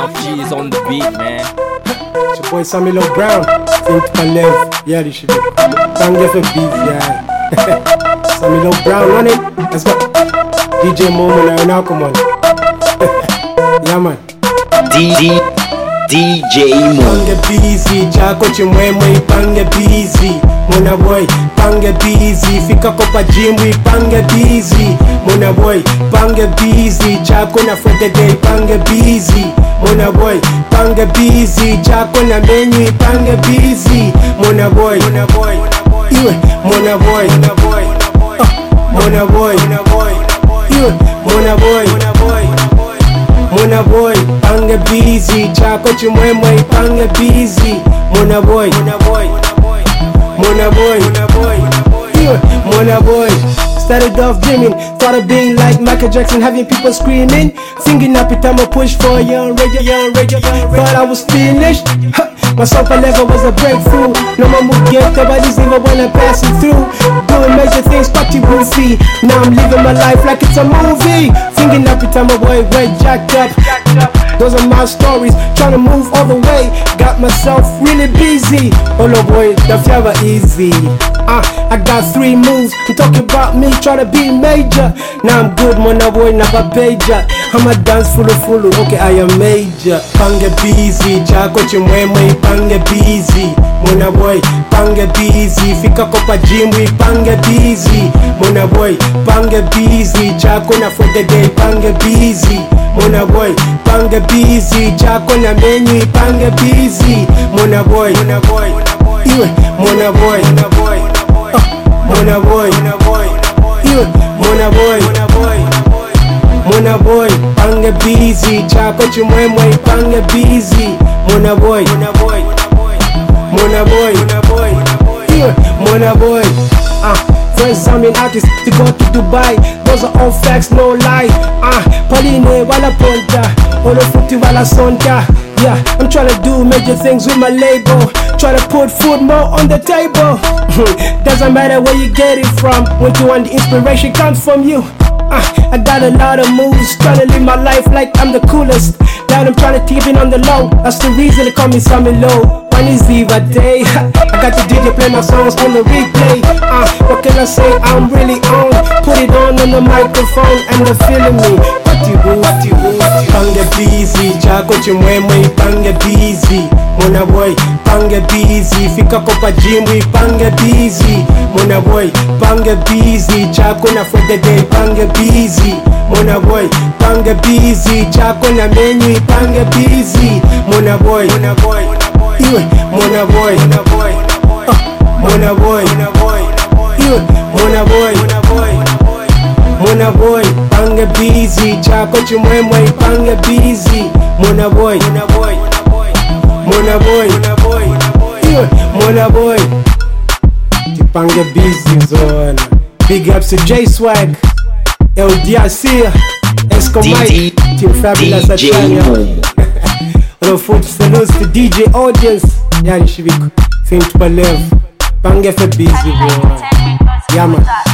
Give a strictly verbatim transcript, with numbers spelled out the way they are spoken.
G's on the beat, man. It's your boy Sammy Love Brown. Think to live. Yeah, this shit. Thank you for beef, yeah. Sammy Love Brown on it. Let's go. D J Momo now, now come on. Yeah, man. D D D J Momo. Pange busy, chako chimwemwe pange busy. Mona boy, pange busy. Fika kopa jimwi, pange busy. Mona boy, pange busy. Chako na Friday day, pange busy. Mona boy, pange busy. Chako na menu, pange busy. Mona boy, mona boy, iwe, mona boy, mona boy, mona boy, mona boy, iwe, mona boy, mona boy, mona boy, pange busy. Chako chimwemwe, pange busy. Mona boy, mona boy, mona boy, mona boy, iwe, mona boy. Started off dreaming, thought of being like Michael Jackson, having people screaming, singing up it, I'ma push for a young radio, young radio, thought I was finished. Huh. My sofa level was a breakthrough. No more move get nobody's even wanna pass it through. Doing major things, party goofy. Now I'm living my life like it's a movie. Singing up it, I'm a boy, way jacked up. Those are my stories, trying to move all the way. Got myself really busy. Oh no boy, that's never easy. Uh, I got three moves, you talking about me, trying to be major. Now I'm good, mona boy, never pager. I'm a dance fulu fulu, okay I am major. Pange busy, chako chimwemwe, pange busy. Mona boy, pange busy. Fika kopa jimwi, pange busy. Mona boy, pange busy. Chako na Friday day, pange busy. Mona boy, pange busy. Chako na menu, pange busy. Mona boy, mona boy, iwe, mona boy, mona boy, mona boy, mona boy, iwe, mona boy, mona boy, mona boy, pange busy. Chako chimwemwe, pange busy. Mona boy, mona boy, mona boy, mona boy, iwe, mona boy. Ah, friends, I'm an artist to go to Dubai. Those are all facts, no lie. Ah, Pauline wala ponta, olo futi wala sonta. Yeah, I'm trying to do major things with my label. Try to put food more on the table. Doesn't matter where you get it from. When you want the inspiration comes from you. Uh, I got a lot of moves, trying to live my life like I'm the coolest. Now I'm trying to keep it on the low. That's the reason they call me Sammy Low. One is Eva Day. I got the D J play my songs on the replay. Uh, what can I say? I'm really on. Put it on on the microphone and they're feeling me. What you do? What you do? Pange busy, chako chimwemwe, pange busy. Mona boy, pange busy. Fika kopa jimwi, pange busy. Mona boy, pange busy. Chako na Friday day, pange busy. Mona boy, pange busy. Chako na menu, pange busy. Mona boy, mona boy, iwe, mona boy, mona boy, mona boy, mona boy, iwe, mona boy, mona boy, mona boy, pange busy. Chako chimwemwe, pange busy. Mona boy, mona boy, mona boy, mona boy, iwe, mona boy. Pange busy zone. Big ups to J Swag, L D R C, Esco Mike, Team Fabulous Atanya. Hello food salutes to D J audience. Yani shibiko. Think to live. Pange for busy bro. Yeah man.